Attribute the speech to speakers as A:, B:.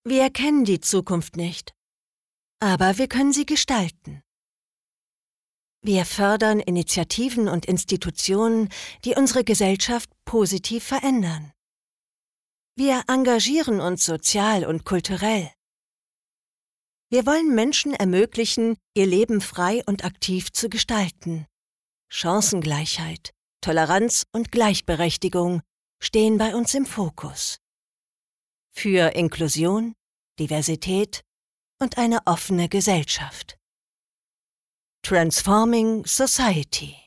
A: Wir kennen die Zukunft nicht, aber wir können sie gestalten. Wir fördern Initiativen und Institutionen, die unsere Gesellschaft positiv verändern. Wir engagieren uns sozial und kulturell. Wir wollen Menschen ermöglichen, ihr Leben frei und aktiv zu gestalten. Chancengleichheit, Toleranz und Gleichberechtigung stehen bei uns im Fokus. Für Inklusion, Diversität und eine offene Gesellschaft. Transforming Society.